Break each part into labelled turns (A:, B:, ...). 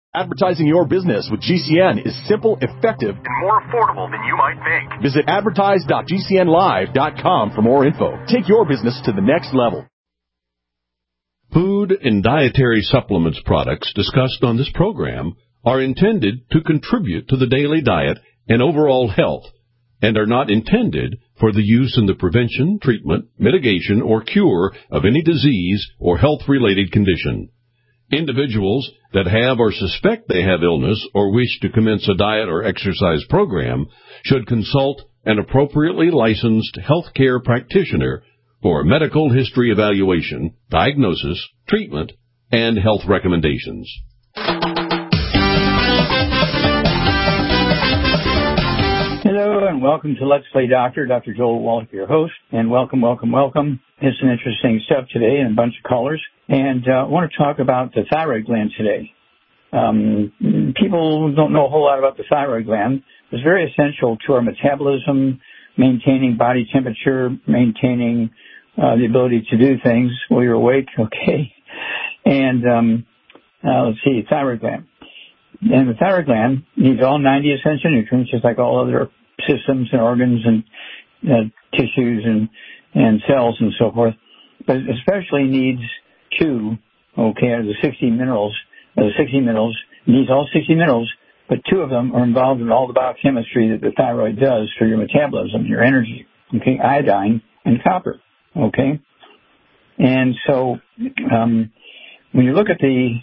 A: Advertising your business with GCN is simple, effective, and more affordable than you might think. Visit advertise.gcnlive.com for more info. Take your business to the next level.
B: Food and dietary supplements products discussed on this program are intended to contribute to the daily diet and overall health and are not intended for the use in the prevention, treatment, mitigation, or cure of any disease or health-related condition. Individuals that have or suspect they have illness or wish to commence a diet or exercise program should consult an appropriately licensed healthcare practitioner for medical history evaluation, diagnosis, treatment, and health recommendations.
C: Hello and welcome to Let's Play Doctor. Dr. Joel Wallach, your host, and welcome. It's some interesting stuff today and a bunch of callers. And I want to talk about the thyroid gland today. People don't know a whole lot about the thyroid gland. It's very essential to our metabolism, maintaining body temperature, maintaining the ability to do things while you're awake, okay? And let's see, thyroid gland. And the thyroid gland needs all 90 essential nutrients, just like all other systems and organs and tissues and cells and so forth. But it especially needs two, okay, out of the 60 minerals. The 60 minerals needs all 60 minerals, but two of them are involved in all the biochemistry that the thyroid does for your metabolism, your energy, okay, iodine and copper, okay? And so when you look at the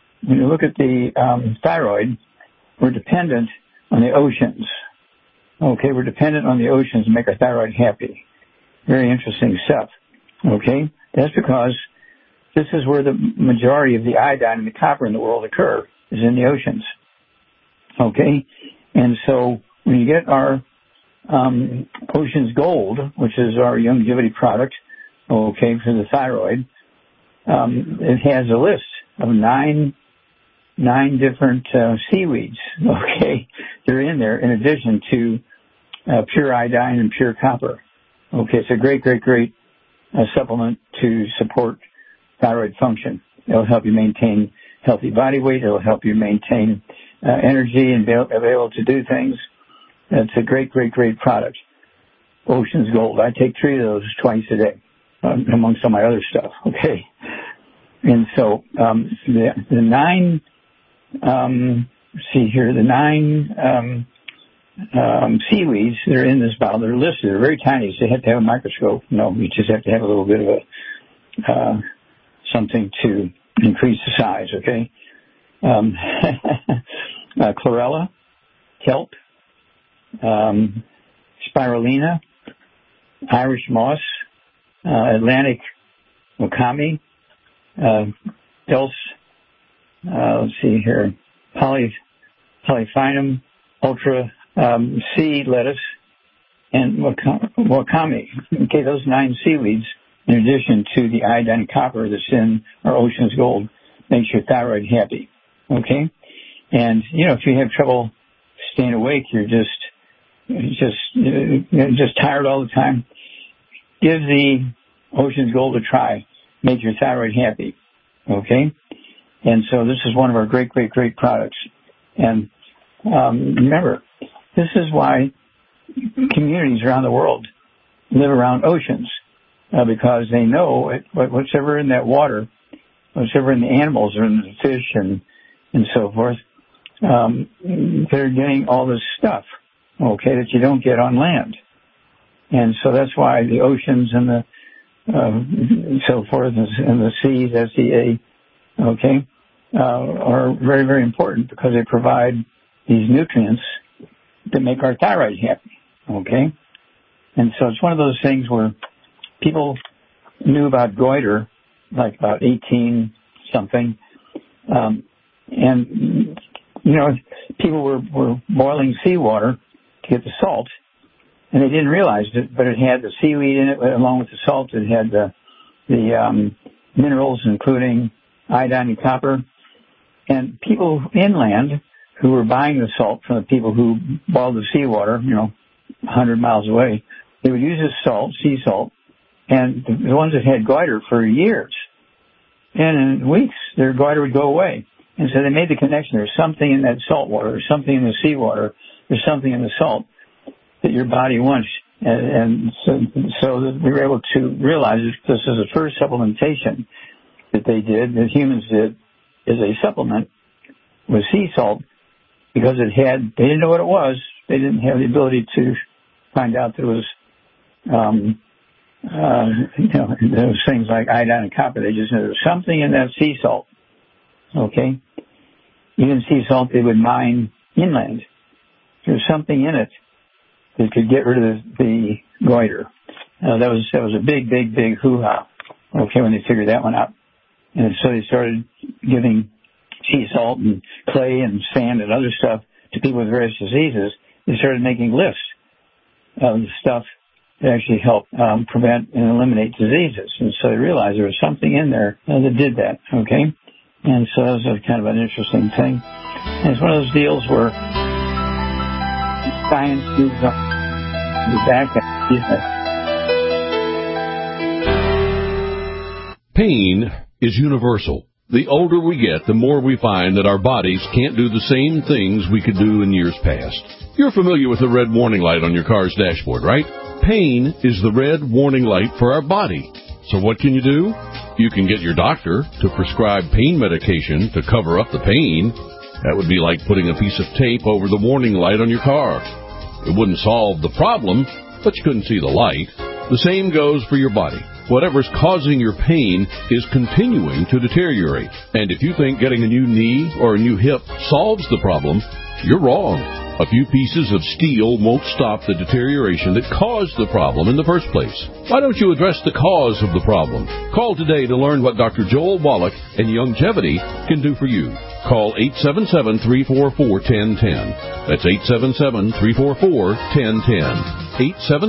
C: thyroid, we're dependent on the oceans. Okay, we're dependent on the oceans to make our thyroid happy. Very interesting stuff. Okay, that's because this is where the majority of the iodine and the copper in the world occur, is in the oceans. Okay, and so when you get our Ocean's Gold, which is our longevity product, okay, for the thyroid, it has a list of nine different seaweeds, okay, they're in there in addition to pure iodine and pure copper. Okay, it's a great supplement to support thyroid function. It'll help you maintain healthy body weight. It'll help you maintain energy and be able to do things. It's a great product. Ocean's Gold. I take 3 of those twice a day, amongst all my other stuff, okay? And so the 9 seaweeds that are in this bottle, they're listed. They're very tiny, so you have to have a microscope. No, you just have to have a little bit of something to increase the size, okay? Chlorella, kelp, spirulina, Irish moss, Atlantic wakame, let's see here, polyphenum, ultra sea lettuce, and wakame. Okay, those 9 seaweeds, in addition to the iodine and copper that's in our Ocean's Gold, makes your thyroid happy. Okay, and if you have trouble staying awake, you're just tired all the time, give the Ocean's Gold a try. Make your thyroid happy. Okay, and so this is one of our great products. And remember, this is why communities around the world live around oceans, because they know what's ever in that water, what's ever in the animals or in the fish and so forth, they're getting all this stuff, okay, that you don't get on land. And so that's why the oceans and the so forth and the seas, SEA, okay, are very important because they provide these nutrients that make our thyroid happy, okay? And so it's one of those things where people knew about goiter like about 18 something, and people were boiling seawater to get the salt, and they didn't realize it, but it had the seaweed in it along with the salt. It had the minerals, including iodine and copper. And people inland who were buying the salt from the people who boiled the seawater, 100 miles away, they would use this salt, sea salt, and the ones that had goiter for years, and in weeks, their goiter would go away. And so they made the connection. There's something in that salt water, there's something in the seawater, there's something in the salt that your body wants. And so we were able to realize this is the first supplementation that they did, that humans did, is a supplement with sea salt, because they didn't know what it was. They didn't have the ability to find out there was, there was things like iodine and copper. They just knew there was something in that sea salt. Okay? Even sea salt they would mine inland. There was something in it that could get rid of the goiter. That was a big hoo-ha, okay, when they figured that one out. And so they started giving sea salt and clay and sand and other stuff to people with various diseases. They started making lists of the stuff that actually helped prevent and eliminate diseases. And so they realized there was something in there that did that, okay? And so that was kind of an interesting thing. And it's one of those deals where science moves up the back end.
B: Pain is universal. The older we get, the more we find that our bodies can't do the same things we could do in years past. You're familiar with the red warning light on your car's dashboard, right? Pain is the red warning light for our body. So what can you do? You can get your doctor to prescribe pain medication to cover up the pain. That would be like putting a piece of tape over the warning light on your car. It wouldn't solve the problem, but you couldn't see the light. The same goes for your body. Whatever's causing your pain is continuing to deteriorate. And if you think getting a new knee or a new hip solves the problem, you're wrong. A few pieces of steel won't stop the deterioration that caused the problem in the first place. Why don't you address the cause of the problem? Call today to learn what Dr. Joel Wallach and Longevity can do for you. Call 877-344-1010. That's 877-344-1010.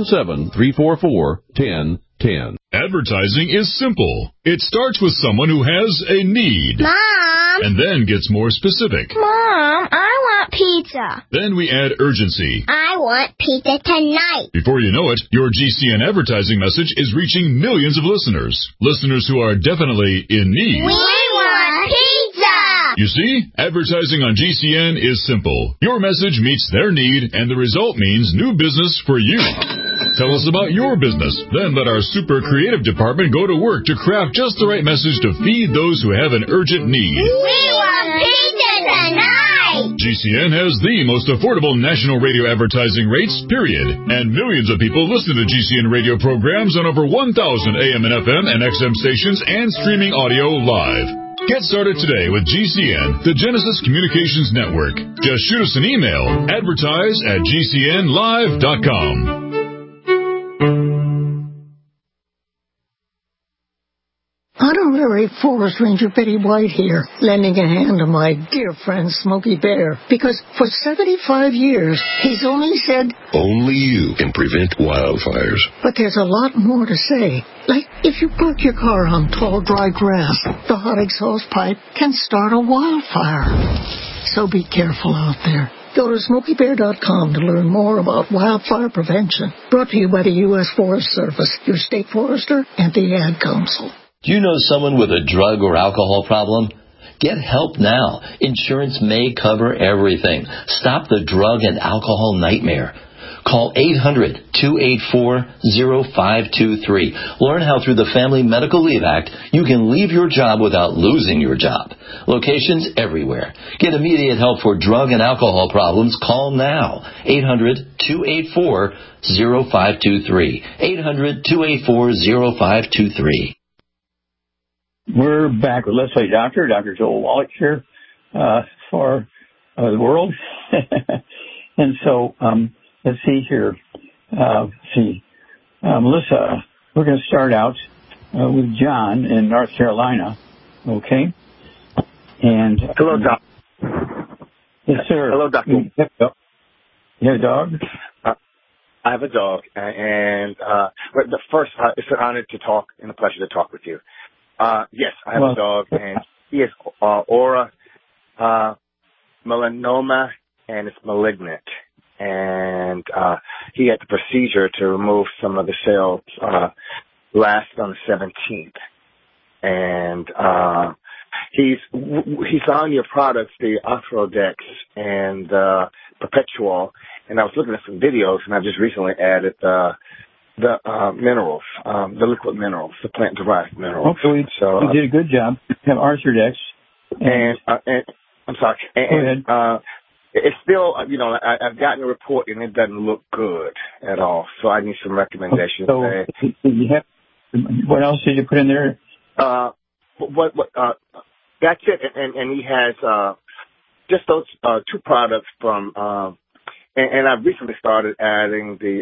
B: 877-344-1010.
D: Advertising is simple. It starts with someone who has a need.
E: Mom!
D: And then gets more specific.
E: Mom, I want pizza.
D: Then we add urgency.
E: I want pizza tonight.
D: Before you know it, your GCN advertising message is reaching millions of listeners. Listeners who are definitely in need.
E: We want pizza!
D: You see, advertising on GCN is simple. Your message meets their need, and the result means new business for you. Tell us about your business. Then let our super creative department go to work to craft just the right message to feed those who have an urgent need.
E: We want pizza tonight!
D: GCN has the most affordable national radio advertising rates, period. And millions of people listen to GCN radio programs on over 1,000 AM and FM and XM stations and streaming audio live. Get started today with GCN, the Genesis Communications Network. Just shoot us an email, advertise@gcnlive.com.
F: Honorary Forest Ranger Betty White here, lending a hand to my dear friend Smokey Bear, because for 75 years, he's only said,
G: only you can prevent wildfires.
F: But there's a lot more to say. Like, if you park your car on tall, dry grass, the hot exhaust pipe can start a wildfire. So be careful out there. Go to SmokeyBear.com to learn more about wildfire prevention. Brought to you by the U.S. Forest Service, your state forester, and the Ad Council.
H: Do you know someone with a drug or alcohol problem? Get help now. Insurance may cover everything. Stop the drug and alcohol nightmare. Call 800-284-0523. Learn how through the Family Medical Leave Act you can leave your job without losing your job. Locations everywhere. Get immediate help for drug and alcohol problems. Call now. 800-284-0523. 800-284-0523.
C: We're back with Let's Play Doctor, Dr. Joel Wallach here for the world. And so, let's see here. Melissa, we're going to start out with John in North Carolina, okay? And
I: hello, Doc.
C: Yes, sir.
I: Hello, Doctor.
C: You have a dog?
I: I have a dog, and the first, it's an honor to talk and a pleasure to talk with you. Yes, I have a dog, and he has aura melanoma, and it's malignant. And he had the procedure to remove some of the cells last on the 17th. And he's on your products, the Arthrodex and Perpetual, and I was looking at some videos, and I just recently added the minerals, the liquid minerals, the plant-derived minerals.
C: Okay, so you did a good job. You have Arthrodex.
I: And I'm sorry. And it's still, I've gotten a report, and it doesn't look good at all. So I need some recommendations.
C: So what else did you put in there?
I: That's it. And he has just those two products from, and I've recently started adding the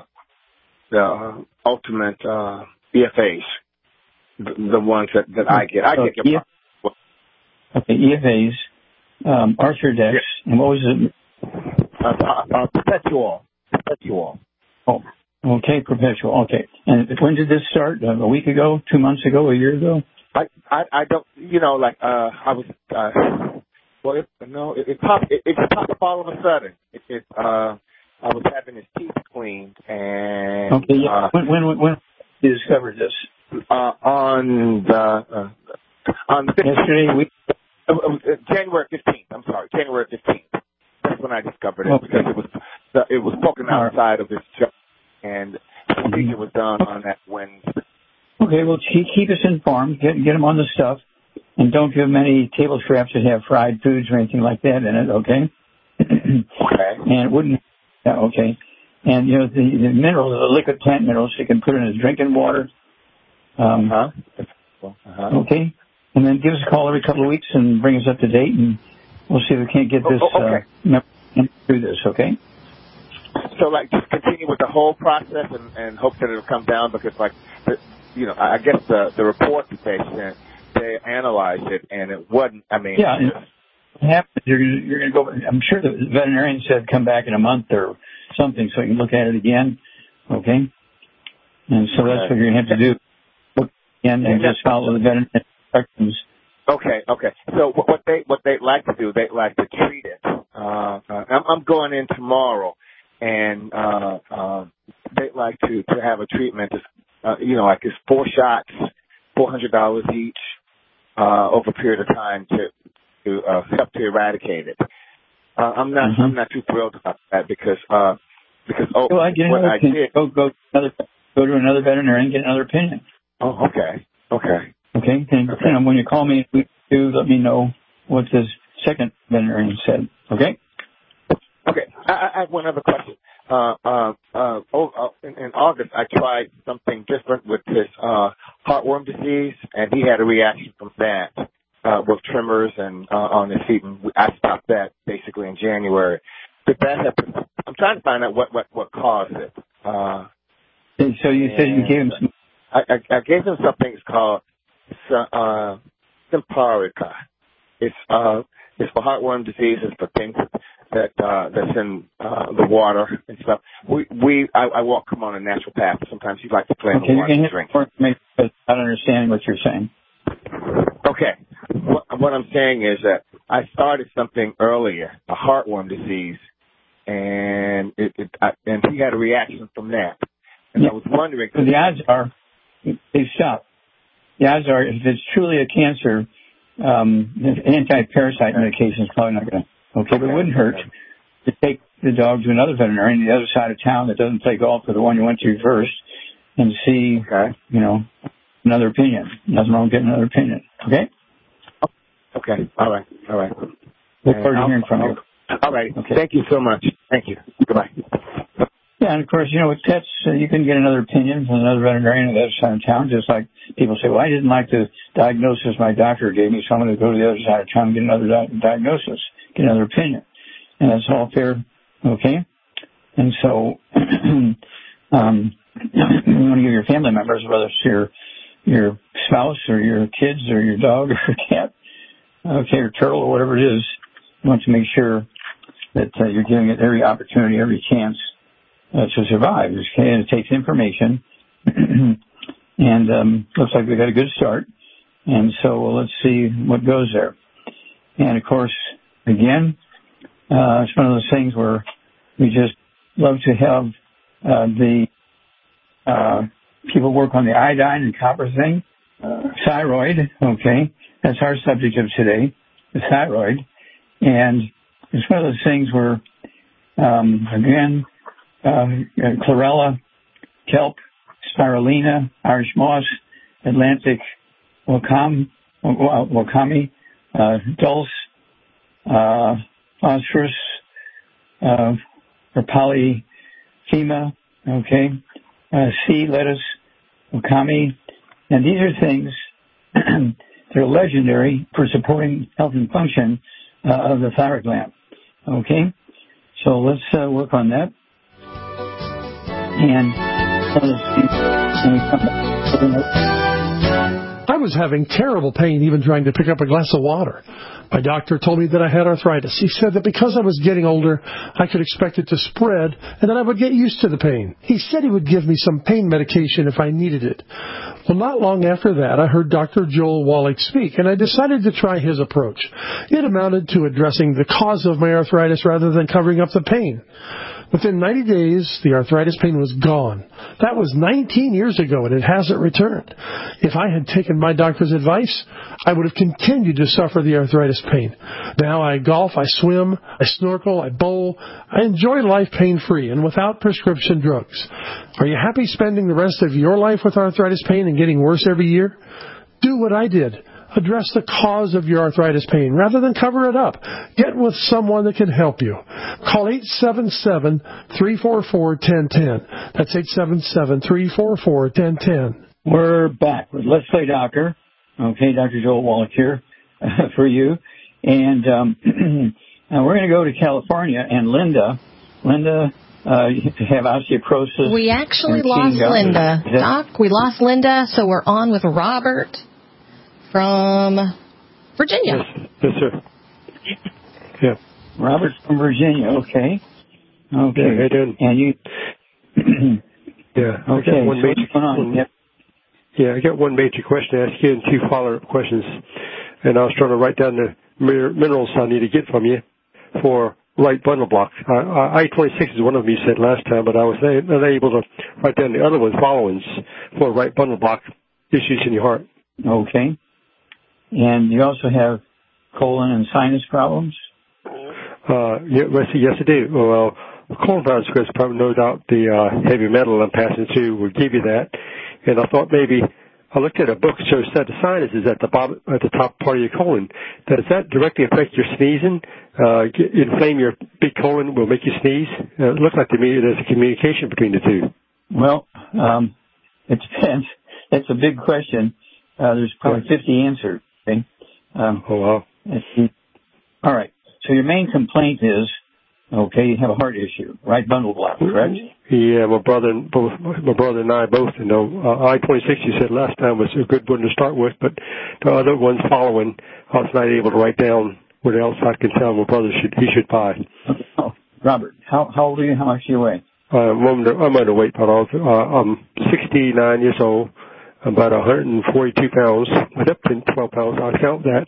I: ultimate EFAs, the ones that I get. I get your
C: Okay, EFAs, Arthrodex, and what was it?
I: Perpetual.
C: Oh, okay, Perpetual. Okay. And when did this start? A week ago, 2 months ago, a year ago?
I: I don't, I was, it popped up all of a sudden. I was having his teeth cleaned, and
C: okay, yeah. When you discovered this?
I: On
C: yesterday,
I: January 15th. I'm sorry, January 15th. That's when I discovered it, because it was poking outside of his jaw, and I think it was done on that Wednesday.
C: Okay, well, keep us informed. Get them on the stuff, and don't give them any table scraps that have fried foods or anything like that in it. Okay.
I: Okay.
C: And it wouldn't. Yeah, okay. And the minerals, the liquid plant minerals, you can put in his drinking water. Okay. And then give us a call every couple of weeks and bring us up to date, and we'll see if we can't get this through this, okay?
I: So, just continue with the whole process and hope that it'll come down, because, I guess the report that they sent, they analyzed it, and it wasn't,
C: Yeah, what happens, you're going to go, I'm sure the veterinarian said come back in a month or something so you can look at it again, okay? And so that's what you're going to have to do. And just follow the veterinarian instructions.
I: Okay. So what they like to do, they like to treat it. I'm going in tomorrow, and they like to have a treatment. It's 4 shots, $400 each, over a period of time to help to eradicate it. I'm not too thrilled about that because
C: I did. Go to another veterinarian and get another opinion.
I: Oh, okay.
C: Okay. And when you call me, let me know what this second veterinarian said. Okay.
I: Okay. I have one other question. In August, I tried something different with his heartworm disease, and he had a reaction from that with tremors and on his feet. And I stopped that basically in January. Did that happen? I'm trying to find out what caused it.
C: So you said you gave him some.
I: I gave him something. It's called Simparica. It's for heartworm diseases, for things that's in the water and stuff. I walk him on a natural path. Sometimes he likes to play in the water and drink.
C: I don't understand what you're saying.
I: Okay. What I'm saying is that I started something earlier, a heartworm disease, and and he had a reaction from that. And I was wondering.
C: So the odds are they stop. The odds are, if it's truly a cancer, anti-parasite medication is probably not going to. Okay, but it wouldn't hurt to take the dog to another veterinarian on the other side of town that doesn't play golf with the one you went to first, and see, another opinion. Nothing wrong with getting another opinion. Okay.
I: Okay. All right.
C: Look forward to hearing from you.
I: All right. Okay. Thank you so much. Thank you. Goodbye.
C: Yeah, and of course, with pets, you can get another opinion from another veterinarian on the other side of town, just like people say, well, I didn't like the diagnosis my doctor gave me, so I'm going to go to the other side of town and get another diagnosis, get another opinion. And that's all fair, okay? And so you want to give your family members, whether it's your spouse or your kids or your dog or your cat, okay, or turtle or whatever it is, you want to make sure that you're giving it every opportunity, every chance to survive. Okay, and it takes information, and looks like we got a good start. And so let's see what goes there. And of course, again, it's one of those things where we just love to have the people work on the iodine and copper thing. thyroid, okay? That's our subject of today, the thyroid. And it's one of those things where, again, chlorella, kelp, spirulina, Irish moss, Atlantic wakame, dulse, phosphorus, or polyphemus, okay, sea lettuce, wakame, and these are things they're legendary for supporting health and function of the thyroid gland. Okay, so let's work on that. And
J: I was having terrible pain even trying to pick up a glass of water. My doctor told me that I had arthritis. He said that because I was getting older, I could expect it to spread and that I would get used to the pain. He said he would give me some pain medication if I needed it. Well, not long after that, I heard Dr. Joel Wallach speak, and I decided to try his approach. It amounted to addressing the cause of my arthritis rather than covering up the pain. Within 90 days, the arthritis pain was gone. That was 19 years ago, and it hasn't returned. If I had taken my doctor's advice, I would have continued to suffer the arthritis pain. Now I golf, I swim, I snorkel, I bowl. I enjoy life pain-free and without prescription drugs. Are you happy spending the rest of your life with arthritis pain and getting worse every year? Do what I did. Address the cause of your arthritis pain rather than cover it up. Get with someone that can help you. Call 877-344-1010. That's 877-344-1010.
C: We're back with Let's Play Doctor. Okay, Dr. Joel Wallach here for you. And we're going to go to California. And Linda, you have osteoporosis.
K: We actually lost Linda. Doc, we lost Linda, so we're on with Robert from Virginia.
L: Yes, sir. Yeah.
C: Robert from Virginia, okay. Okay.
L: Yeah, how you doing?
C: And you...
L: yeah.
C: Okay, so what's going on?
L: Yeah, I got one major question to ask you and two follow-up questions. And I was trying to write down the minerals I need to get from you for right bundle block. I-26 is one of them you said last time, but I was unable to write down the other ones, followings, for right bundle block issues in your heart.
C: Okay. And you also have colon and sinus problems?
L: Yes, I do. Well, colon virus, probably no doubt the heavy metal I'm passing through will give you that. And I thought maybe I looked at a book that shows that the sinuses at the bottom, at the top part of your colon. Does that directly affect your sneezing? Inflame your big colon will make you sneeze? It looks like to me there's a communication between the two.
C: Well, it depends. That's a big question. There's probably 50 answers. Okay.
L: Oh, wow.
C: All right. So your main complaint is, okay, you have a heart issue, right bundle block, correct?
L: Yeah, my brother and I both, I-26 you said last time was a good one to start with, but the other ones following, I was not able to write down what else I can tell my brother he should buy.
C: Oh, Robert, how old are you? How much do you weigh?
L: I'm underweight, but I'm 69 years old. I'm about 142 pounds. Went up 12 pounds. I'll count that.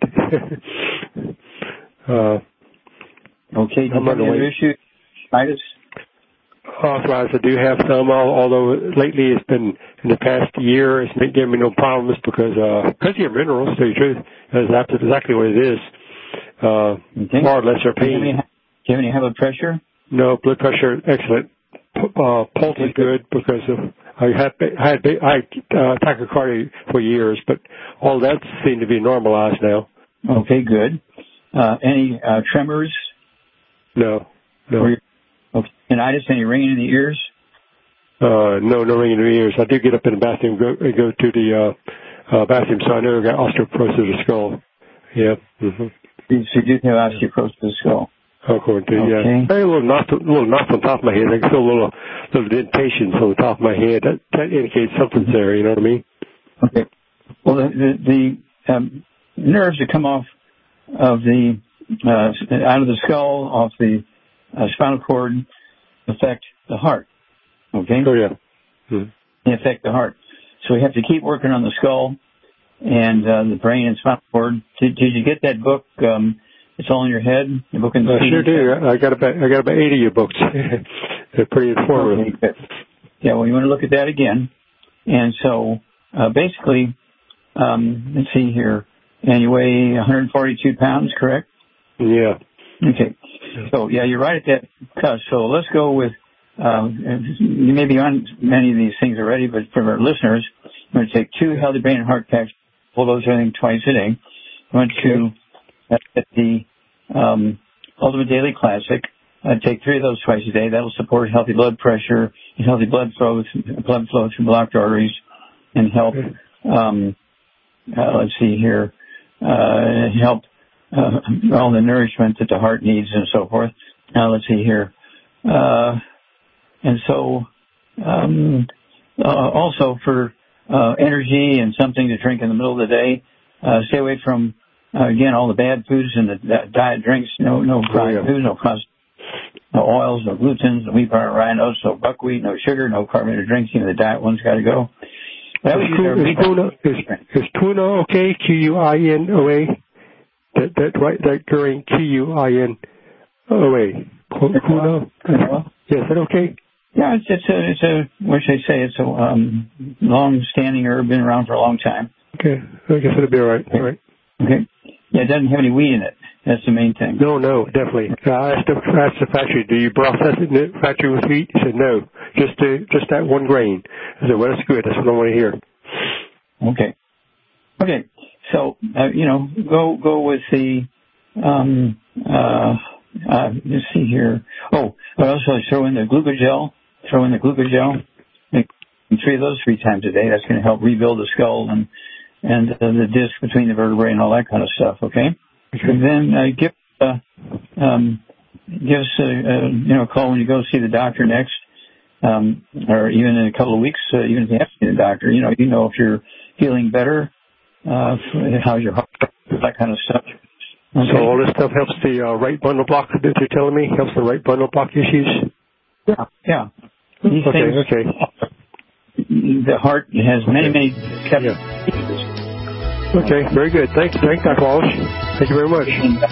C: Okay. Do you have any other issues? Arthritis?
L: Arthritis, I do have some, although lately it's been, in the past year, it's been giving me no problems because of your minerals, to tell you the truth. That's exactly what it is.
C: Okay.
L: More or less are pain.
C: Do you have any high blood pressure?
L: No, blood pressure, excellent. Pulse is good because of I had tachycardia for years, but all that seemed to be normalized now.
C: Okay, good. Any tremors?
L: No.
C: Okay. Tinnitus? Any ringing in the ears?
L: No ringing in the ears. I do get up in the bathroom, go to the bathroom, so I never got osteoporosis of the skull. Yeah. Mm-hmm.
C: So you do have osteoporosis of the skull?
L: According to, yeah. I have a little knots on top of my head. I can feel a little indentations on the top of my head. That indicates something's there, you know what I mean?
C: Okay. Well, the nerves that come off of out of the skull, off the spinal cord, affect the heart. Okay?
L: Oh, yeah. Mm-hmm.
C: They affect the heart. So we have to keep working on the skull and the brain and spinal cord. Did you get that book? It's all in your head. The book in the
L: I sure do. I got about 80 of your books. They're pretty informative.
C: Okay. Yeah. Well, you want to look at that again. And so basically, let's see here. And you weigh 142 pounds, correct?
L: Yeah.
C: Okay. So, yeah, you're right at that cusp. So let's go with, you may be on many of these things already, but for our listeners, I'm going to take 2 Healthy Brain and Heart Packs, pull those everything twice a day. I'm going to get the Ultimate Daily Classic. Take 3 of those twice a day. That'll support healthy blood pressure, healthy blood flow through blocked arteries, and help, let's see here, help all the nourishment that the heart needs and so forth. Let's see here. And so, also for energy and something to drink in the middle of the day, stay away from, again, all the bad foods and the diet drinks. No fried foods, no processed, no oils, no glutens, no wheat, barley, rye, no buckwheat, no sugar, no carbonated drinks. Even the diet one's got to go.
L: Is tuna okay? Quinoa? That during Quinoa. Quinoa? Yeah, is that okay?
C: Yeah, it's a what should I say? It's a long-standing herb, been around for a long time.
L: Okay, I guess it'll be all right.
C: Okay.
L: All right.
C: Okay. Yeah, it doesn't have any wheat in it. That's the main thing.
L: No, definitely. I asked the factory, do you process it in the factory with wheat? He said no, just that one grain. I said, well, that's good. That's what I want to hear.
C: Okay. So go with the let's see here. Oh, but also throw in the glucogel. Make 3 of those 3 times a day. That's going to help rebuild the skull and the disc between the vertebrae and all that kind of stuff. Okay. And then give us a call when you go see the doctor next, or even in a couple of weeks. Even if you have to see the doctor, you know if you're feeling better. How's your heart? That kind of stuff. Okay.
L: So all this stuff helps the right bundle block that you're telling me? Helps the right bundle block issues?
C: Yeah. These things,
L: okay.
C: The heart has many
L: Okay, very good. Thanks, Dr. Walsh. Thank you very much.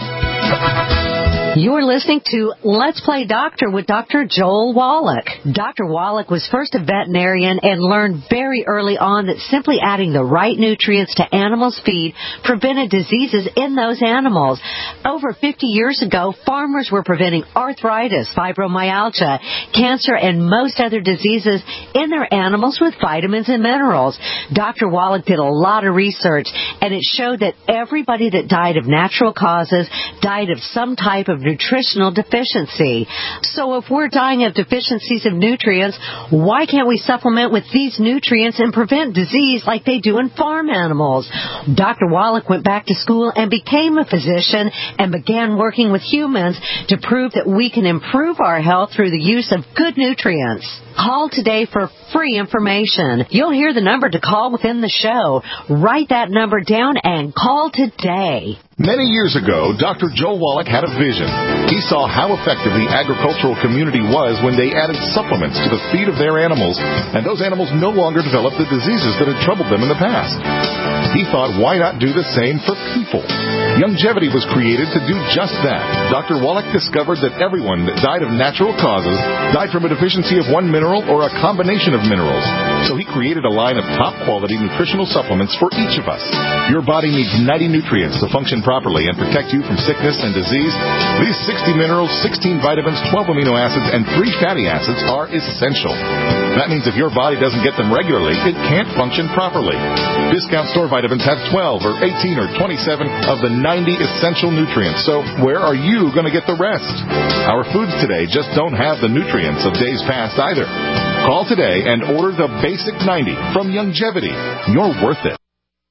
M: You're listening to Let's Play Doctor with Dr. Joel Wallach. Dr. Wallach was first a veterinarian and learned very early on that simply adding the right nutrients to animals' feed prevented diseases in those animals. Over 50 years ago, farmers were preventing arthritis, fibromyalgia, cancer, and most other diseases in their animals with vitamins and minerals. Dr. Wallach did a lot of research, and it showed that everybody that died of natural causes died of some type of nutritional deficiency. So if we're dying of deficiencies of nutrients, why can't we supplement with these nutrients and prevent disease like they do in farm animals? Dr. Wallach went back to school and became a physician and began working with humans to prove that we can improve our health through the use of good nutrients. Call today for free information. You'll hear the number to call within the show. Write that number down and call today.
A: Many years ago, Dr. Joel Wallach had a vision. He saw how effective the agricultural community was when they added supplements to the feed of their animals, and those animals no longer developed the diseases that had troubled them in the past. He thought, why not do the same for people? Youngevity was created to do just that. Dr. Wallach discovered that everyone that died of natural causes died from a deficiency of one mineral or a combination of minerals. So he created a line of top-quality nutritional supplements for each of us. Your body needs 90 nutrients to function properly and protect you from sickness and disease. These 60 minerals, 16 vitamins, 12 amino acids, and 3 fatty acids are essential. That means if your body doesn't get them regularly, it can't function properly. Discount store vitamins have 12 or 18 or 27 of the 90 essential nutrients. So where are you going to get the rest? Our foods today just don't have the nutrients of days past either. Call today and order the Basic 90 from Youngevity. You're worth it.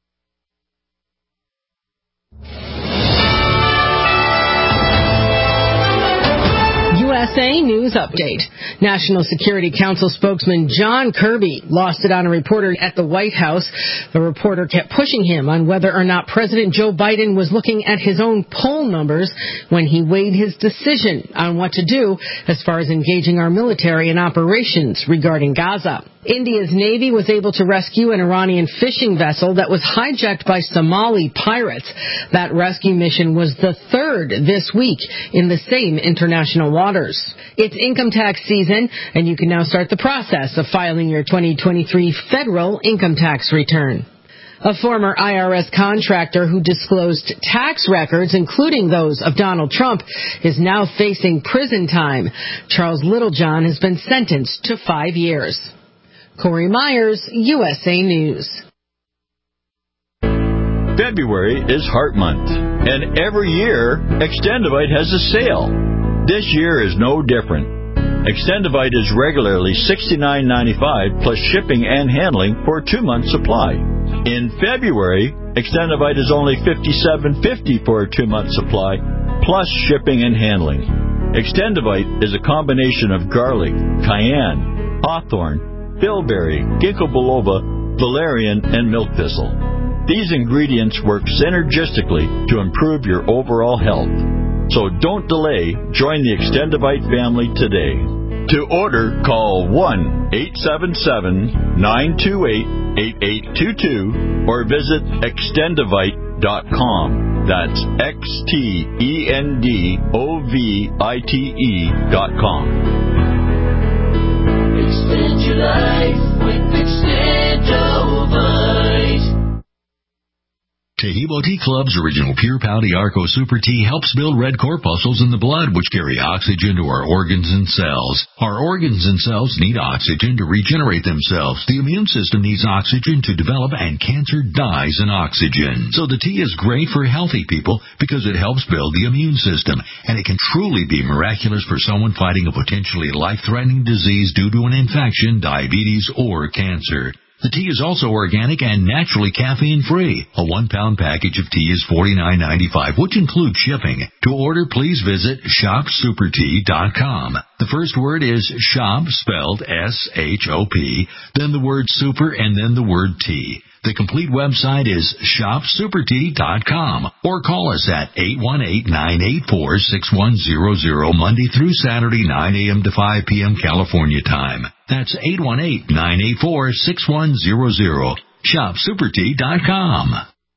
N: USA News Update. National Security Council spokesman John Kirby lost it on a reporter at the White House. The reporter kept pushing him on whether or not President Joe Biden was looking at his own poll numbers when he weighed his decision on what to do as far as engaging our military in operations regarding Gaza. India's Navy was able to rescue an Iranian fishing vessel that was hijacked by Somali pirates. That rescue mission was the third this week in the same international waters. It's income tax season, and you can now start the process of filing your 2023 federal income tax return. A former IRS contractor who disclosed tax records, including those of Donald Trump, is now facing prison time. Charles Littlejohn has been sentenced to 5 years. Corey Myers, USA News.
O: February is Heart Month, and every year, Extendivite has a sale. This year is no different. Extendivite is regularly $69.95 plus shipping and handling for a 2-month supply. In February, Extendivite is only $57.50 for a 2-month supply plus shipping and handling. Extendivite is a combination of garlic, cayenne, hawthorn, bilberry, ginkgo biloba, valerian, and milk thistle. These ingredients work synergistically to improve your overall health. So don't delay. Join the Extendivite family today. To order, call 1-877-928-8822 or visit extendivite.com. That's XTENDOVITE.com.
P: Extend your life with Extendovite.
Q: Tahibo Tea Club's original Pure Pau Arco Super Tea helps build red corpuscles in the blood, which carry oxygen to our organs and cells. Our organs and cells need oxygen to regenerate themselves. The immune system needs oxygen to develop, and cancer dies in oxygen. So the tea is great for healthy people because it helps build the immune system, and it can truly be miraculous for someone fighting a potentially life-threatening disease due to an infection, diabetes, or cancer. The tea is also organic and naturally caffeine-free. A 1-pound package of tea is $49.95, which includes shipping. To order, please visit shopsupertea.com. The first word is shop, spelled S-H-O-P, then the word super, and then the word tea. The complete website is shopsupertea.com, or call us at 818-984-6100 Monday through Saturday, 9 a.m. to 5 p.m. California time. That's 818-984-6100. Shopsupertea.com.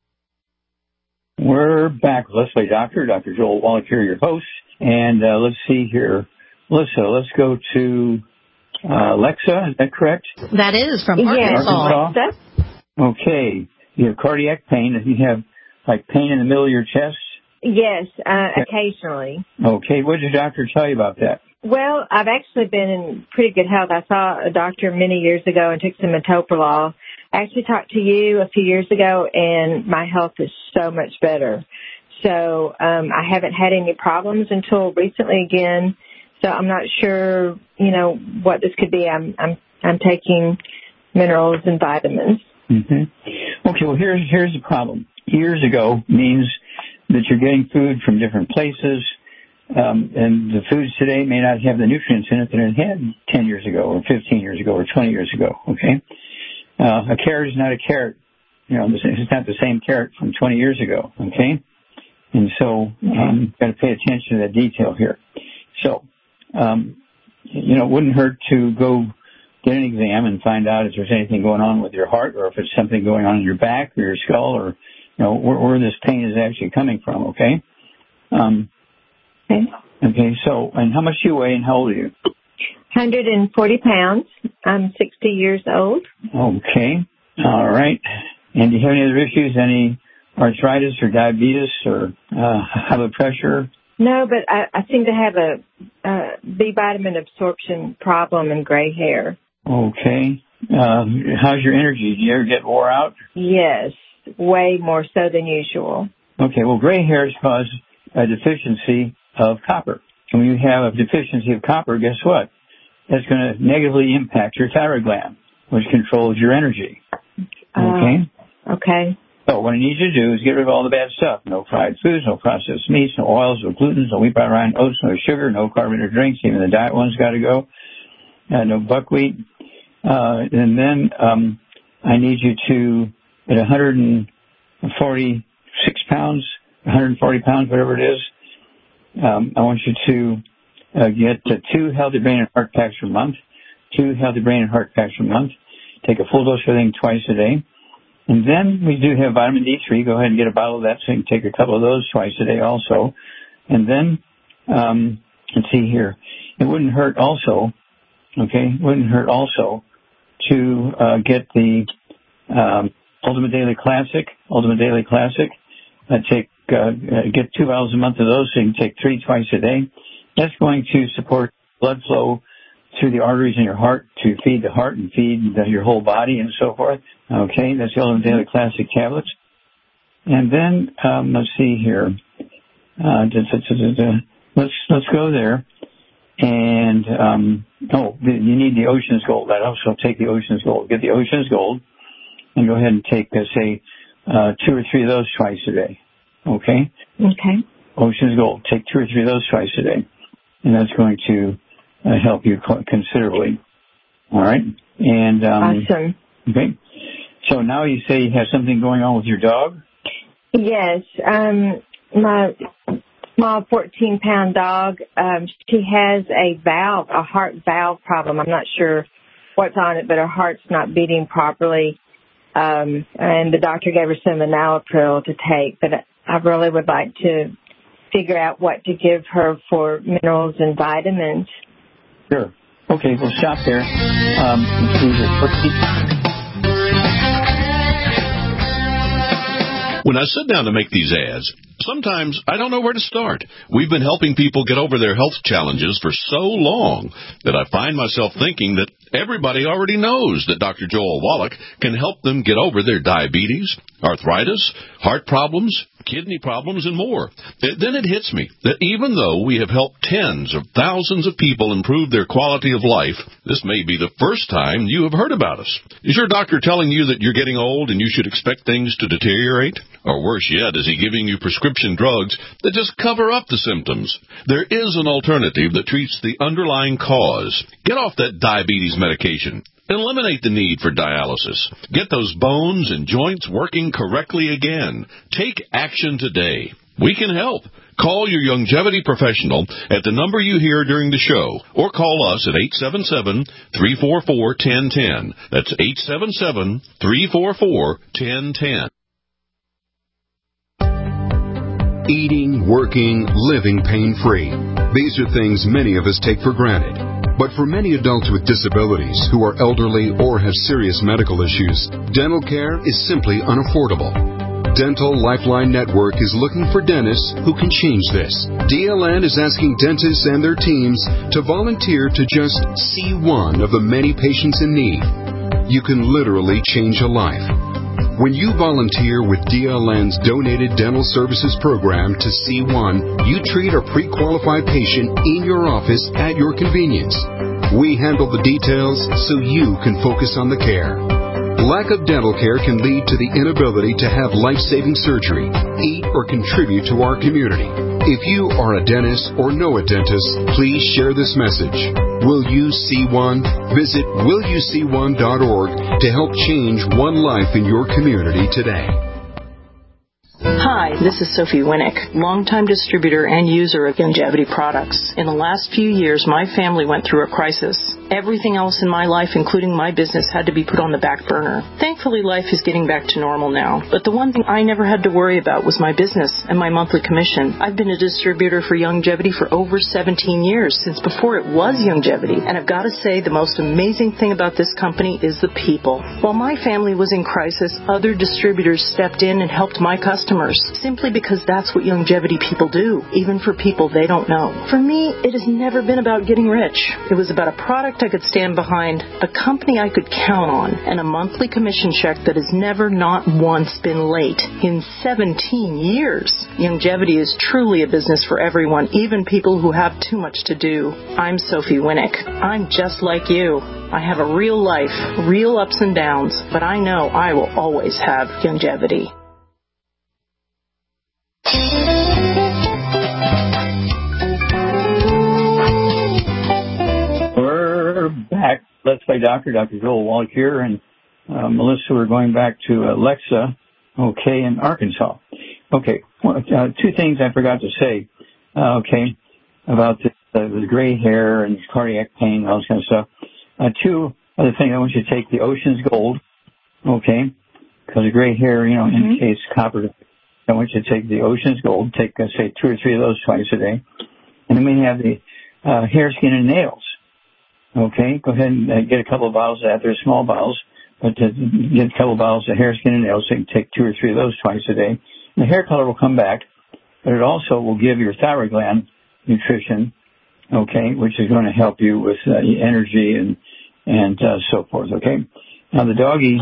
C: We're back. Let's Play Doctor. Dr. Joel Wallach here, your host. And let's see here. Melissa, let's go to Alexa. Is that correct?
K: That is from Arkansas.
C: Yes, okay. You have cardiac pain. You have, like, pain in the middle of your chest?
R: Yes, occasionally.
C: Okay. What did your doctor tell you about that?
R: Well, I've actually been in pretty good health. I saw a doctor many years ago and took some metoprolol. I actually talked to you a few years ago, and my health is so much better. So I haven't had any problems until recently again. So I'm not sure, what this could be. I'm taking minerals and vitamins.
C: Mm-hmm. Okay, well, here's the problem. Years ago means that you're getting food from different places, and the foods today may not have the nutrients in it that it had 10 years ago or 15 years ago or 20 years ago, okay? A carrot is not a carrot. It's not the same carrot from 20 years ago, okay? And so got to pay attention to that detail here. So, it wouldn't hurt to go get an exam and find out if there's anything going on with your heart, or if it's something going on in your back or your skull, or where this pain is actually coming from. Okay. Okay. So, and how much do you weigh, and how old are you?
R: 140 pounds. I'm 60 years old.
C: Okay. All right. And do you have any other issues? Any arthritis or diabetes or high blood pressure?
R: No, but I seem to have a B vitamin absorption problem and gray hair.
C: Okay. How's your energy? Do you ever get wore out?
R: Yes, way more so than usual.
C: Okay. Well, gray hairs cause a deficiency of copper. And when you have a deficiency of copper, guess what? That's going to negatively impact your thyroid gland, which controls your energy. Okay?
R: Okay.
C: So what I need you to do is get rid of all the bad stuff. No fried foods, no processed meats, no oils, no gluten, no wheat, bran, rye, oats, no sugar, no carbonated drinks. Even the diet one's got to go. No buckwheat. And then I need you to, at 146 pounds, 140 pounds, whatever it is, I want you to get 2 healthy brain and heart packs per month. 2 healthy brain and heart packs per month. Take a full dose of everything twice a day. And then we do have vitamin D3. Go ahead and get a bottle of that so you can take a couple of those twice a day also. And then, let's see here. It wouldn't hurt also, okay, to get the Ultimate Daily Classic. Get 2 bottles a month of those, so you can take 3 twice a day. That's going to support blood flow through the arteries in your heart to feed the heart and feed your whole body and so forth. Okay, that's the Ultimate Daily Classic tablets. And then let's see here. Let's go there. And you need the Ocean's Gold. I'd also take the Ocean's Gold. Get the Ocean's Gold and go ahead and take, say, 2 or 3 of those twice a day. Okay?
R: Okay.
C: Ocean's Gold. Take 2 or 3 of those twice a day. And that's going to help you considerably. All right? And
R: awesome.
C: Okay. So now you say you have something going on with your dog?
R: Yes. My small 14-pound dog, she has a heart valve problem. I'm not sure what's on it, but her heart's not beating properly. And the doctor gave her some enalapril to take, but I really would like to figure out what to give her for minerals and vitamins.
C: Sure. Okay, we'll stop there.
B: When I sit down to make these ads, sometimes I don't know where to start. We've been helping people get over their health challenges for so long that I find myself thinking that everybody already knows that Dr. Joel Wallach can help them get over their diabetes, arthritis, heart problems, kidney problems, and more. Then it hits me that even though we have helped tens of thousands of people improve their quality of life, this may be the first time you have heard about us. Is your doctor telling you that you're getting old and you should expect things to deteriorate? Or worse yet, is he giving you prescription drugs that just cover up the symptoms? There is an alternative that treats the underlying cause. Get off that diabetes medication. Eliminate the need for dialysis. Get those bones and joints working correctly again. Take action today. We can help. Call your longevity professional at the number you hear during the show, or call us at 877-344-1010. That's 877-344-1010.
S: Eating, working, living pain-free. These are things many of us take for granted. But for many adults with disabilities who are elderly or have serious medical issues, dental care is simply unaffordable. Dental Lifeline Network is looking for dentists who can change this. DLN is asking dentists and their teams to volunteer to just see one of the many patients in need. You can literally change a life. When you volunteer with DLN's Donated Dental Services Program to C1, you treat a pre-qualified patient in your office at your convenience. We handle the details so you can focus on the care. Lack of dental care can lead to the inability to have life-saving surgery, eat, or contribute to our community. If you are a dentist or know a dentist, please share this message. Will You See One? Visit willyouseeone.org to help change one life in your community today.
T: Hi, this is Sophie Winnick, longtime distributor and user of Youngevity products. In the last few years, my family went through a crisis. Everything else in my life, including my business, had to be put on the back burner. Thankfully, life is getting back to normal now. But the one thing I never had to worry about was my business and my monthly commission. I've been a distributor for Youngevity for over 17 years, since before it was Youngevity. And I've got to say, the most amazing thing about this company is the people. While my family was in crisis, other distributors stepped in and helped my customers, simply because that's what Youngevity people do, even for people they don't know. For me, it has never been about getting rich. It was about a product I could stand behind, a company I could count on, and a monthly commission check that has never, not once, been late in 17 years. Youngevity is truly a business for everyone, even people who have too much to do. I'm Sophie Winnick. I'm just like you. I have a real life, real ups and downs, but I know I will always have Youngevity.
C: We're back. Let's Play Doctor, Dr. Joel Wallach here, and Melissa, we're going back to Alexa, okay, in Arkansas. Okay, two things I forgot to say, okay, about the gray hair and cardiac pain and all this kind of stuff. Two other things, I want you to take the Ocean's Gold, okay, because the gray hair, indicates copper. I want you to take the Ocean's Gold, take, say, 2 or 3 of those twice a day. And then we have the hair, skin, and nails. Okay, go ahead and get a couple of bottles of that. They're small bottles. but to get a couple bottles of hair, skin, and nails, so you can take 2 or 3 of those twice a day. And the hair color will come back, but it also will give your thyroid gland nutrition, okay, which is going to help you with energy and so forth, okay? Now, the doggy,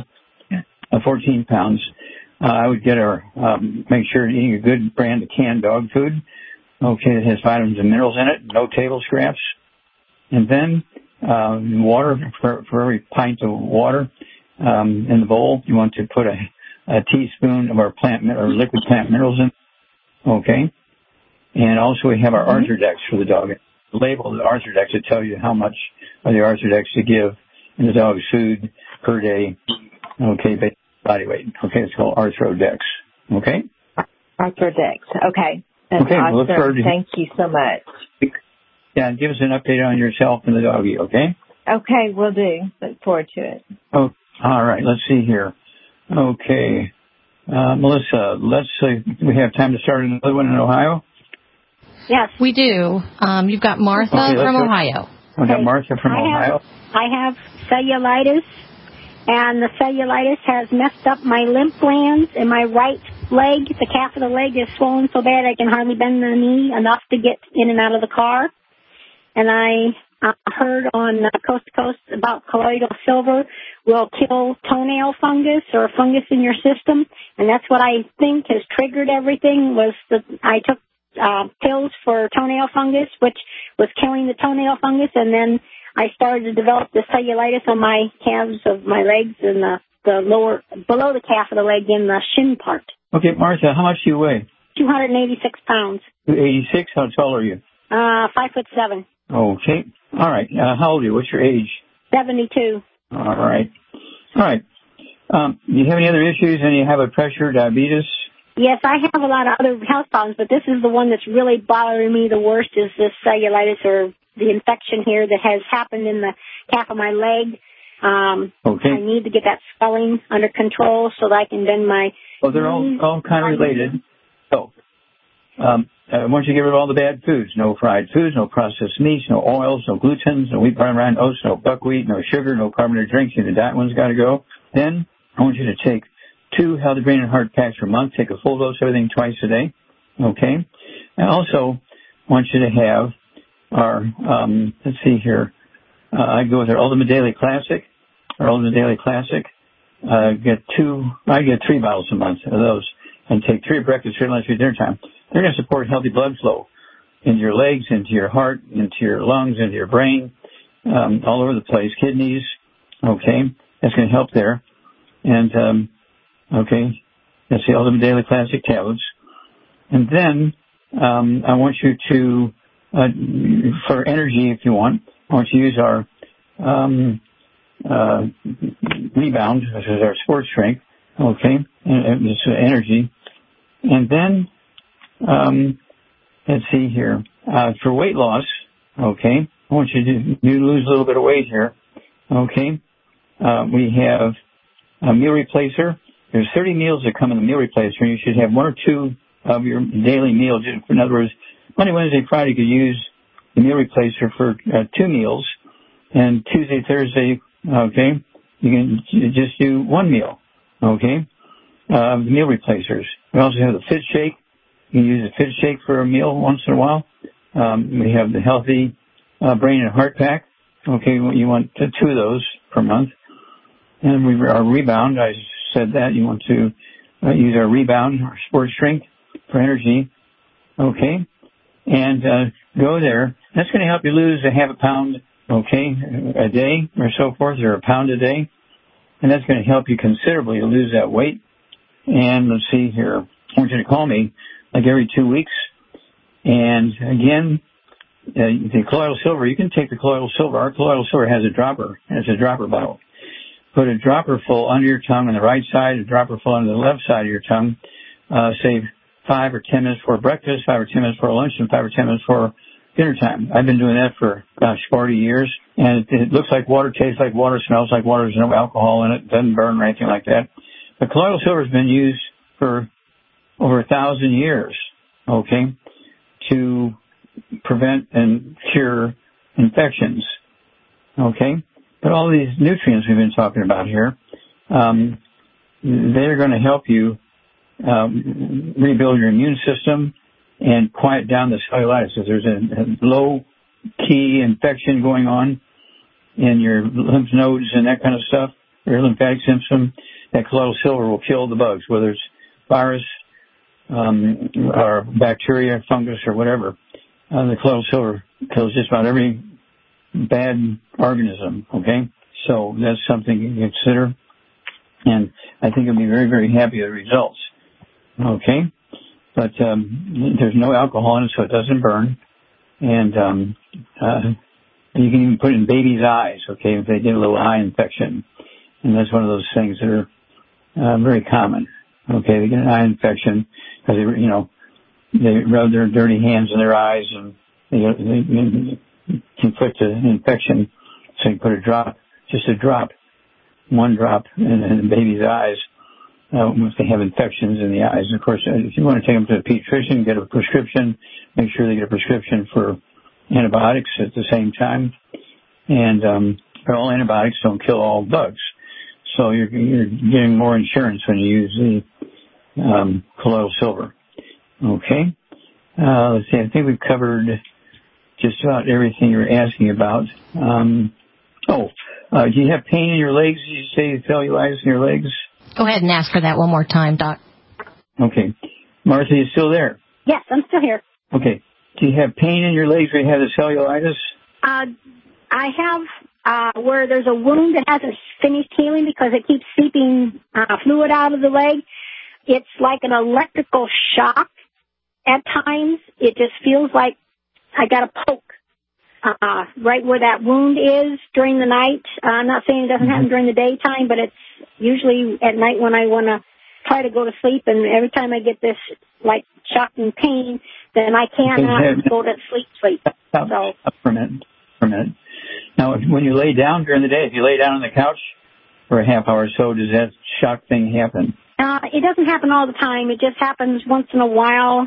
C: 14 pounds, I would get make sure you're eating a good brand of canned dog food, okay, that has vitamins and minerals in it, no table scraps. And then water, for every pint of water in the bowl, you want to put a teaspoon of our liquid plant minerals in, okay? And also we have our Arthrodex for the dog. Label the Arthrodex to tell you how much of the Arthrodex to give in the dog's food per day, okay, based on body weight. Okay, it's called Arthrodex, okay?
R: Arthrodex, okay. That's
C: okay,
R: awesome.
C: Look forward to
R: Thank you so much.
C: Yeah, and give us an update on yourself and the doggy, okay?
R: Okay, will do. Look forward to it.
C: Oh, all right, let's see here. Okay. Melissa, let's see. We have time to start another one in Ohio?
K: Yes. We do. You've got Martha from Ohio.
C: We got Martha from Ohio.
U: I have cellulitis, and the cellulitis has messed up my lymph glands in my right leg. The calf of the leg is swollen so bad I can hardly bend the knee enough to get in and out of the car. And I heard on Coast to Coast about colloidal silver will kill toenail fungus or fungus in your system. And that's what I think has triggered everything was that I took pills for toenail fungus, which was killing the toenail fungus. And then I started to develop the cellulitis on my calves of my legs and the lower, below the calf of the leg in the shin part.
C: Okay, Martha, how much do you weigh?
U: 286 pounds.
C: 286? How tall are you?
U: 5'7".
C: Okay. All right. How old are you? What's your age?
U: 72.
C: All right. All right. Do you have any other issues? Any high blood pressure, diabetes?
U: Yes, I have a lot of other health problems, but this is the one that's really bothering me the worst is this cellulitis or the infection here that has happened in the calf of my leg.
C: Okay.
U: I need to get that swelling under control so that I can bend my...
C: Well, they're all kind of related. So, I want you to get rid of all the bad foods. No fried foods, no processed meats, no oils, no glutens, no wheat, barley, rye, oats, no buckwheat, no sugar, no carbonated drinks. The diet one's got to go. Then I want you to take 2 healthy brain and heart packs per month. Take a full dose of everything twice a day. Okay? I also want you to have our, let's see here. I go with our Ultimate Daily Classic. Our Ultimate Daily Classic. I get 3 bottles a month of those. And take 3 at breakfast, 3 at lunch, 3 at dinner time. They're going to support healthy blood flow into your legs, into your heart, into your lungs, into your brain, all over the place, kidneys. Okay, that's going to help there. And okay, that's the Ultimate Daily Classic tablets. And then I want you to, for energy, if you want, I want you to use our Rebound, which is our sports drink. Okay, and it's energy. And then, let's see here. For weight loss, okay, I want you to lose a little bit of weight here. Okay, we have a meal replacer. There's 30 meals that come in the meal replacer, and you should have 1 or 2 of your daily meals. In other words, Monday, Wednesday, Friday, you could use the meal replacer for 2 meals, and Tuesday, Thursday, okay, you can just do 1 meal. Okay, meal replacers. We also have the Fit Shake. You can use the Fit Shake for a meal once in a while. We have the Healthy Brain and Heart Pack. Okay, you want 2 of those per month. And our Rebound, I said that. You want to use our Rebound, our sports drink for energy. Okay, and go there. That's going to help you lose a half a pound, okay, a day or so forth, or a pound a day. And that's going to help you considerably to lose that weight. And let's see here. I want you to call me like every 2 weeks. And again, the colloidal silver, you can take the colloidal silver. Our colloidal silver has a dropper, and it's a dropper bottle. Put a dropper full under your tongue on the right side, a dropper full under the left side of your tongue. Save 5 or 10 minutes for breakfast, 5 or 10 minutes for lunch, and 5 or 10 minutes for dinner time. I've been doing that for, 40 years. And it looks like water, tastes like water, smells like water. There's no alcohol in it. Doesn't burn or anything like that. But colloidal silver has been used for over 1,000 years, okay, to prevent and cure infections, okay? But all these nutrients we've been talking about here, they're going to help you rebuild your immune system and quiet down the cellulitis. If there's a low-key infection going on in your lymph nodes and that kind of stuff, or lymphatic system, that colloidal silver will kill the bugs, whether it's virus or bacteria, fungus, or whatever. The colloidal silver kills just about every bad organism, okay? So that's something you can consider. And I think you'll be very, very happy with the results, okay? But there's no alcohol in it, so it doesn't burn. And you can even put it in babies' eyes, okay, if they get a little eye infection. And that's one of those things that are very common, okay? They get an eye infection because they rub their dirty hands in their eyes and they inflict an infection. So you put one drop in the baby's eyes if they have infections in the eyes. And of course, if you want to take them to a pediatrician, get a prescription, make sure they get a prescription for antibiotics at the same time. And all antibiotics don't kill all bugs. So you're getting more insurance when you use the colloidal silver. Okay. Let's see. I think we've covered just about everything you're asking about. Do you have pain in your legs? Did you say cellulitis in your legs?
K: Go ahead and ask her that one more time, Doc.
C: Okay. Martha, you still there?
U: Yes, I'm still here.
C: Okay. Do you have pain in your legs where you have the cellulitis?
U: I have where there's a wound that hasn't finished healing because it keeps seeping fluid out of the leg. It's like an electrical shock at times. It just feels like I got a poke right where that wound is during the night. I'm not saying it doesn't happen during the daytime, but it's usually at night when I want to try to go to sleep, and every time I get this, like, shocking pain, then I cannot go to sleep. So.
C: For a minute. Now, when you lay down during the day, if you lay down on the couch for a half hour or so, does that shock thing happen?
U: It doesn't happen all the time. It just happens once in a while.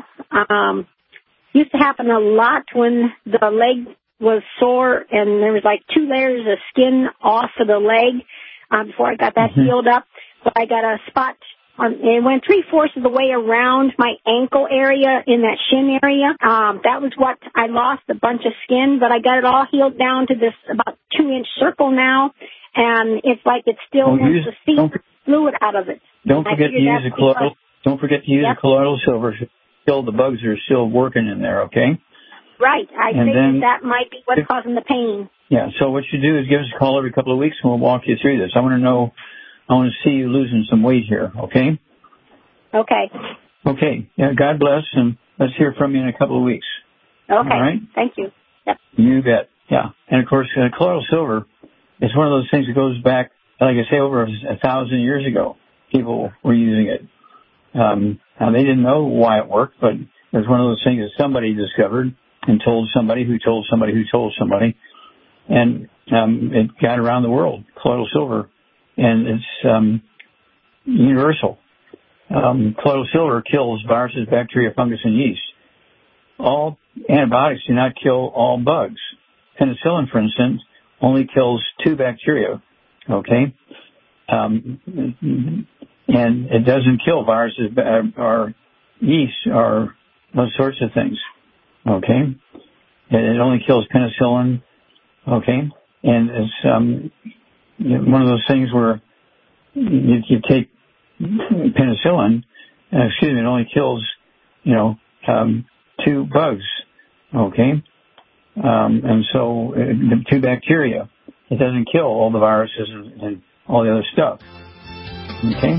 U: Used to happen a lot when the leg was sore and there was like 2 layers of skin off of the leg before I got that healed up. But I got a spot. It went 3/4 of the way around my ankle area in that shin area. That was what I lost, a bunch of skin, but I got it all healed down to this about 2-inch circle now, and it's like it still wants to seep fluid out of it.
C: Don't forget to use the colloidal. Don't forget to use the colloidal silver to kill the bugs that are still working in there. Okay.
U: Right. I think that might be what's causing the pain.
C: Yeah. So what you do is give us a call every couple of weeks, and we'll walk you through this. I want to see you losing some weight here. Okay.
U: Okay.
C: Okay. Yeah. God bless, and let's hear from you in a couple of weeks.
U: Okay.
C: All right.
U: Thank you. Yep.
C: You bet. Yeah. And of course, colloidal silver is one of those things that goes back, like I say, over 1,000 years ago. People were using it. Now they didn't know why it worked, but it was one of those things that somebody discovered and told somebody who told somebody who told somebody, and it got around the world. Colloidal silver, and it's universal. Colloidal silver kills viruses, bacteria, fungus, and yeast. All antibiotics do not kill all bugs. Penicillin, for instance, only kills 2 bacteria. Okay. And it doesn't kill viruses or yeast or those sorts of things. Okay. It only kills penicillin. Okay. And it's one of those things where you take penicillin, it only kills 2 bugs. Okay. And so 2 bacteria. It doesn't kill all the viruses and all the other stuff. Okay.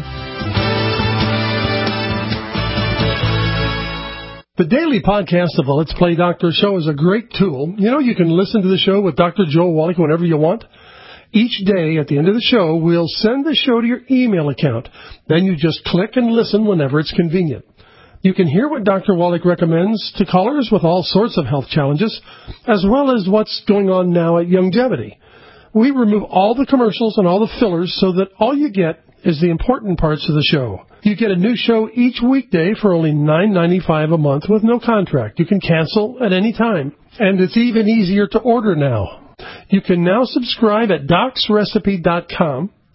J: The daily podcast of the Let's Play Doctor show is a great tool. You can listen to the show with Dr. Joel Wallach whenever you want. Each day at the end of the show, we'll send the show to your email account. Then you just click and listen whenever it's convenient. You can hear what Dr. Wallach recommends to callers with all sorts of health challenges, as well as what's going on now at Youngevity. We remove all the commercials and all the fillers so that all you get is the important parts of the show. You get a new show each weekday for only $9.95 a month with no contract. You can cancel at any time. And it's even easier to order now. You can now subscribe at docsrecipe.com,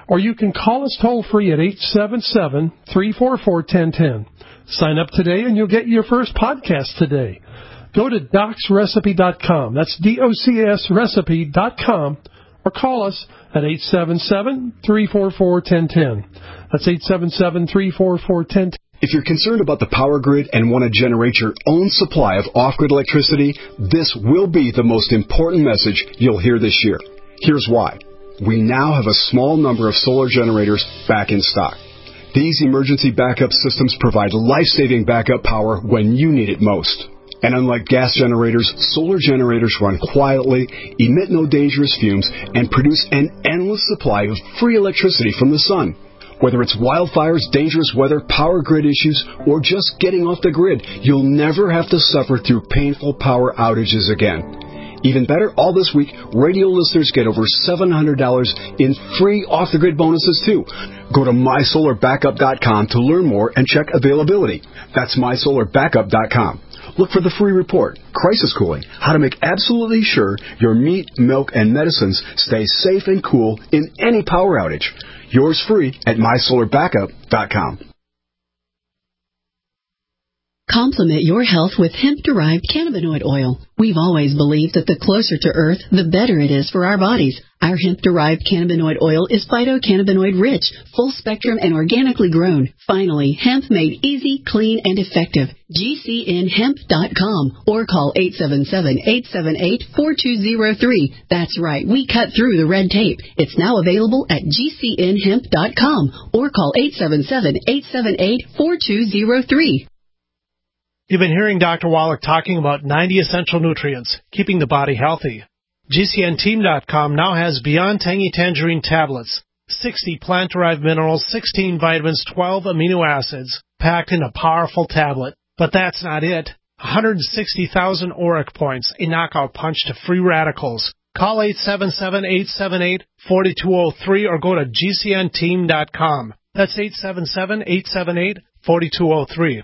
J: or you can call us toll-free at 877-344-1010. Sign up today and you'll get your first podcast today. Go to docsrecipe.com. That's DOCS recipe.com, or call us at 877-344-1010. That's 877-344-1010.
E: If you're concerned about the power grid and want to generate your own supply of off-grid electricity, this will be the most important message you'll hear this year. Here's why. We now have a small number of solar generators back in stock. These emergency backup systems provide life-saving backup power when you need it most. And unlike gas generators, solar generators run quietly, emit no dangerous fumes, and produce an endless supply of free electricity from the sun. Whether it's wildfires, dangerous weather, power grid issues, or just getting off the grid, you'll never have to suffer through painful power outages again. Even better, all this week, radio listeners get over $700 in free off-the-grid bonuses, too. Go to mysolarbackup.com to learn more and check availability. That's mysolarbackup.com. Look for the free report, Crisis Cooling, how to make absolutely sure your meat, milk, and medicines stay safe and cool in any power outage. Yours free at mysolarbackup.com.
V: Complement your health with hemp-derived cannabinoid oil. We've always believed that the closer to Earth, the better it is for our bodies. Our hemp-derived cannabinoid oil is phytocannabinoid-rich, full-spectrum, and organically grown. Finally, hemp made easy, clean, and effective. GCNhemp.com or call 877-878-4203. That's right, we cut through the red tape. It's now available at GCNhemp.com or call 877-878-4203.
W: You've been hearing Dr. Wallach talking about 90 essential nutrients, keeping the body healthy. GCNteam.com now has Beyond Tangy Tangerine tablets, 60 plant-derived minerals, 16 vitamins, 12 amino acids, packed in a powerful tablet. But that's not it. 160,000 auric points, a knockout punch to free radicals. Call 877-878-4203 or go to GCNteam.com. That's 877-878-4203.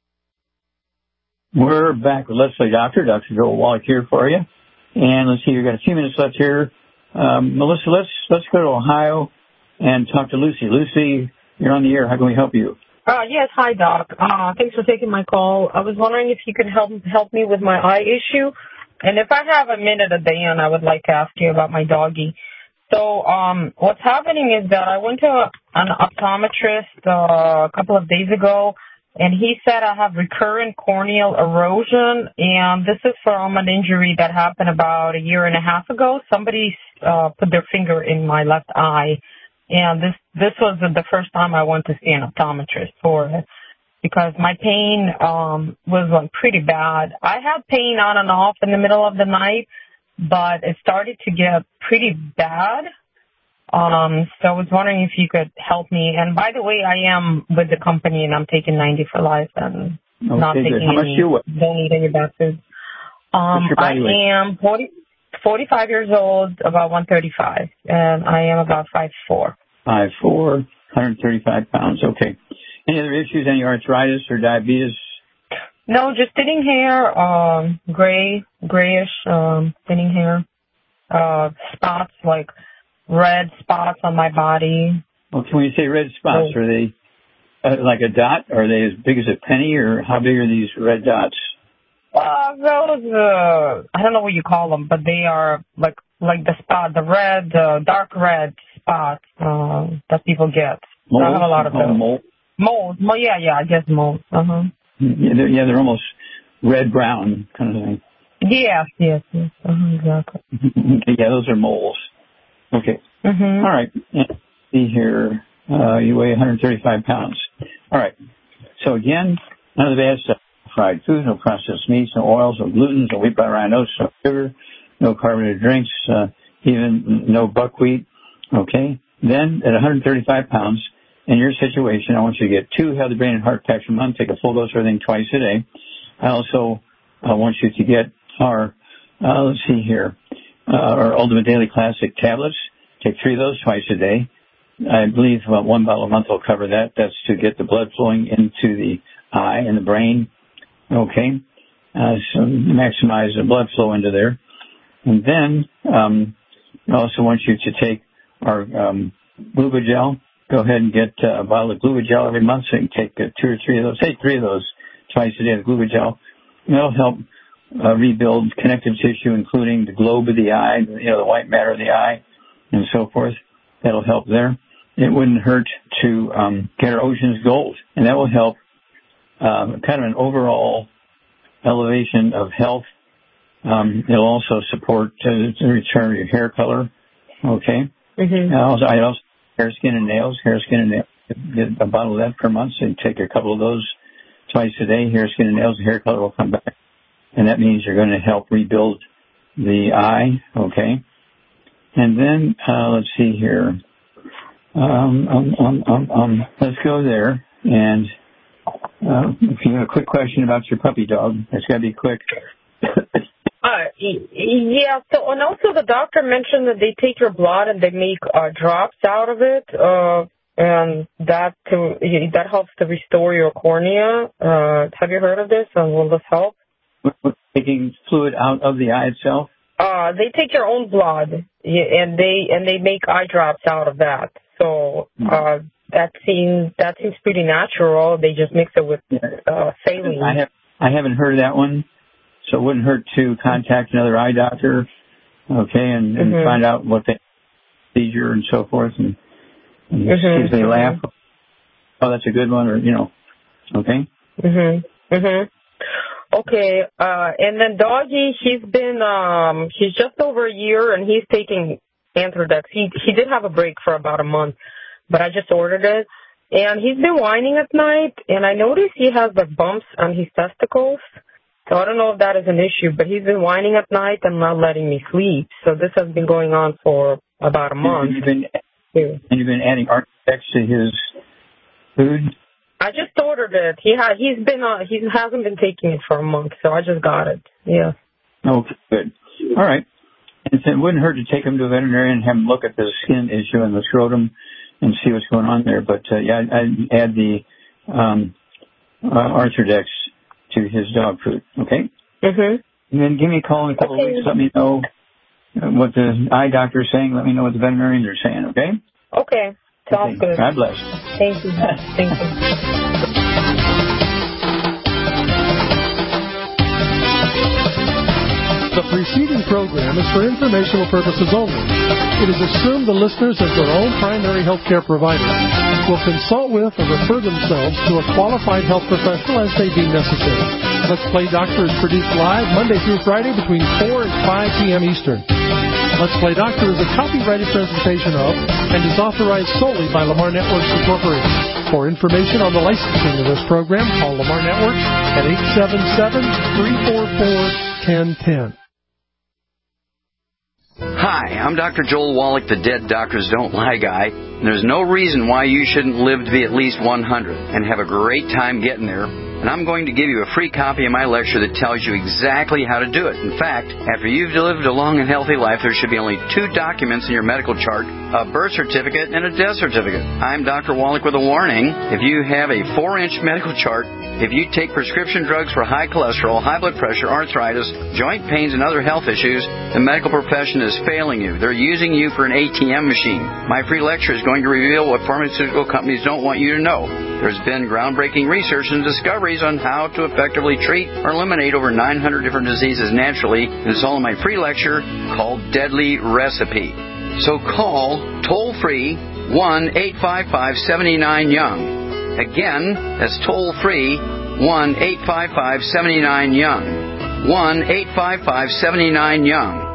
C: We're back with Let's Play Doctor. Dr. Joel Wallach here for you. And let's see, we've got a few minutes left here. Melissa, let's go to Ohio and talk to Lucy. Lucy, you're on the air. How can we help you?
X: Yes, hi, Doc. Thanks for taking my call. I was wondering if you could help me with my eye issue. And if I have a minute at the end, I would like to ask you about my doggy. So what's happening is that I went to an optometrist a couple of days ago, and he said I have recurrent corneal erosion, and this is from an injury that happened about a year and a half ago. Somebody put their finger in my left eye, and this was the first time I went to see an optometrist for it because my pain was like pretty bad. I had pain on and off in the middle of the night, but it started to get pretty bad. So I was wondering if you could help me. And by the way, I am with the company and I'm taking 90 for life and not taking don't need any back foods. I am 45 years old, about 135, and I am about 5'4".
C: 5'4", 135 pounds. Okay. Any other issues? Any arthritis or diabetes?
X: No, just thinning hair, grayish, thinning hair, spots like red spots on my body.
C: Okay, when you say red spots, are they like a dot? Are they as big as a penny, or how big are these red dots?
X: Those, I don't know what you call them, but they are like the spot, the red, dark red spots that people get.
C: Moles?
X: I have a lot of those. Moles. Yeah, I guess moles. Uh-huh.
C: Yeah, they're almost red-brown kind of thing.
X: Yes. Exactly.
C: Yeah, those are moles. Okay.
X: Mm-hmm.
C: All right. Let's see here. You weigh 135 pounds. All right. So again, none of the bad stuff. Fried food, no processed meats, no oils, no gluten, no wheat, butter, rye, no sugar, no carbonated drinks, even no buckwheat. Okay. Then at 135 pounds, in your situation, I want you to get 2 healthy brain and heart packs a month, take a full dose of everything twice a day. I also want you to get our, let's see here, our Ultimate Daily Classic tablets. Take 3 of those twice a day. I believe about 1 bottle a month will cover that. That's to get the blood flowing into the eye and the brain. Okay. So maximize the blood flow into there. And then I also want you to take our Glubogel. Go ahead and get a bottle of Glubogel every month, so you can take 2 or 3 of those. Take 3 of those twice a day of Glubogel. And that'll help rebuild connective tissue, including the globe of the eye, the white matter of the eye, and so forth. That'll help there. It wouldn't hurt to get our Ocean's Gold, and that will help kind of an overall elevation of health. It'll also support the return of your hair color. Okay. Mm-hmm. I also hair, skin, and nails. Get a bottle of that per month. So you take a couple of those twice a day. Hair, skin, and nails. The hair color will come back, and that means you're going to help rebuild the eye. Okay. And then let's see here. Let's go there. And if you have a quick question about your puppy dog, it's got to be quick.
X: Yeah. So, and also the doctor mentioned that they take your blood and they make drops out of it, and that helps to restore your cornea. Have you heard of this? And will this help?
C: Taking fluid out of the eye itself?
X: They take your own blood and they make eye drops out of that. So that seems pretty natural. They just mix it with saline.
C: I haven't heard of that one. So it wouldn't hurt to contact another eye doctor, okay, and find out what they seizure and so forth, and see if they laugh. Oh, that's a good one, or okay.
X: Okay, and then Doggy, he's just over a year, and he's taking Anthrodex. He did have a break for about a month, but I just ordered it, and he's been whining at night, and I noticed he has the bumps on his testicles. So I don't know if that is an issue, but he's been whining at night and not letting me sleep. So this has been going on for about a month.
C: And you've been adding Artex to his food?
X: I just ordered it. He hasn't been taking it for a month, so I just got it. Yeah.
C: Okay, good. All right. And it wouldn't hurt to take him to a veterinarian and have him look at the skin issue and the scrotum and see what's going on there. But I'd add the Arthrodex to his dog food, okay? And then give me a call in a couple of weeks. Let me know what the eye doctor is saying. Let me know what the veterinarians are saying, okay?
X: Okay. Sounds good.
C: God bless.
X: Thank you. Thank you.
J: The preceding program is for informational purposes only. It is assumed the listeners, as their own primary health care provider, will consult with or refer themselves to a qualified health professional as they deem necessary. Let's Play Doctor is produced live Monday through Friday between 4 and 5 p.m. Eastern. Let's Play Doctor is a copyrighted presentation of and is authorized solely by Lamar Networks Incorporated. For information on the licensing of this program, call Lamar Networks at 877-344-1010.
D: Hi, I'm Dr. Joel Wallach, the Dead Doctors Don't Lie guy. And there's no reason why you shouldn't live to be at least 100 and have a great time getting there. And I'm going to give you a free copy of my lecture that tells you exactly how to do it. In fact, after you've lived a long and healthy life, there should be only 2 documents in your medical chart, a birth certificate and a death certificate. I'm Dr. Wallach with a warning. If you have a 4-inch medical chart, if you take prescription drugs for high cholesterol, high blood pressure, arthritis, joint pains, and other health issues, the medical profession is failing you. They're using you for an ATM machine. My free lecture is going to reveal what pharmaceutical companies don't want you to know. There's been groundbreaking research and discoveries on how to effectively treat or eliminate over 900 different diseases naturally. And it's all in my free lecture called Deadly Recipe. So call toll-free 1-855-79-YOUNG. Again, that's toll-free 1-855-79-YOUNG. 1-855-79-YOUNG.